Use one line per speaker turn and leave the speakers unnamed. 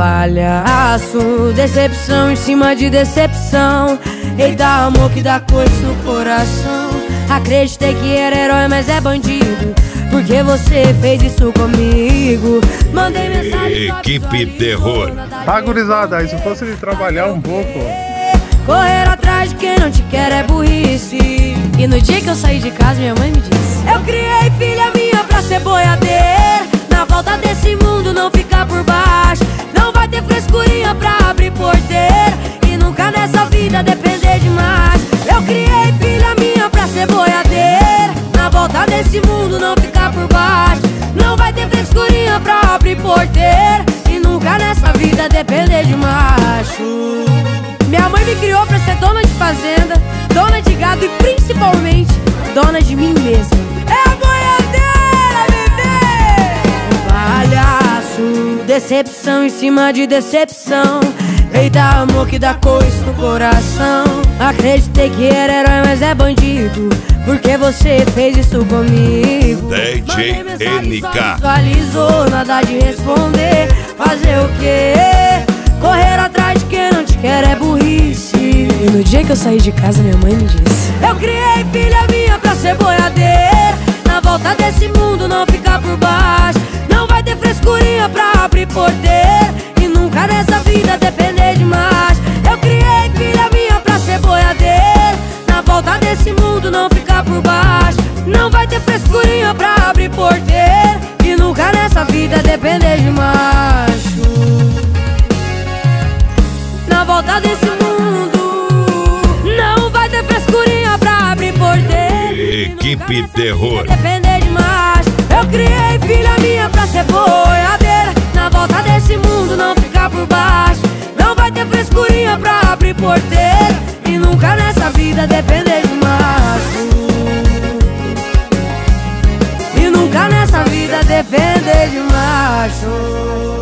palhaço, decepção em cima de decepção. Eita, amor que dá coisa no coração. Acreditei que era herói, mas é bandido, porque você fez isso comigo. Mandei mensagem.
Equipe Terror.
Gurizada, isso fosse de trabalhar um pouco.
Correr atrás de quem não te quer é burrice. E no dia que eu saí de casa, minha mãe me disse: eu criei filha minha pra ser boiadeira. Na volta desse mundo não ficar por baixo. Não vai ter frescurinha pra abrir porteira. E nunca nessa vida depender demais. Eu criei filha minha pra ser boiadeira. Na volta desse mundo não ficar por baixo. Não vai ter frescurinha pra abrir porteira. E nunca nessa vida depender de macho. Minha mãe me criou pra ser dona de fazenda, dona de gado e principalmente dona de mim mesma. É a boiadeira, bebê! Palhaço, decepção em cima de decepção. Eita, amor que dá coisa no coração. Acreditei que era herói, mas é bandido, porque você fez isso comigo.
DJ NK.
Visualizou, nada de responder. Fazer o quê? Correr atrás de quem não te quer é burrice. E no dia que eu saí de casa, minha mãe me disse: eu criei filha minha pra ser boiadeira. Na volta desse mundo não ficar por baixo. Não vai ter frescurinha pra abrir porteira. E nunca nessa vida depender de mais. Eu criei filha minha pra ser boiadeira. Na volta desse mundo não ficar por baixo. Não vai ter frescurinha pra abrir porteira. E nunca nessa vida depender de macho. Na volta desse mundo não vai ter frescurinha pra abrir porteira.
Equipe Terror.
Depender de macho. Eu criei filha minha pra ser boiadeira. Na volta desse mundo não ficar por baixo. Não vai ter frescurinha pra abrir porteira. E nunca nessa vida depender de macho. E nunca nessa vida depender de macho.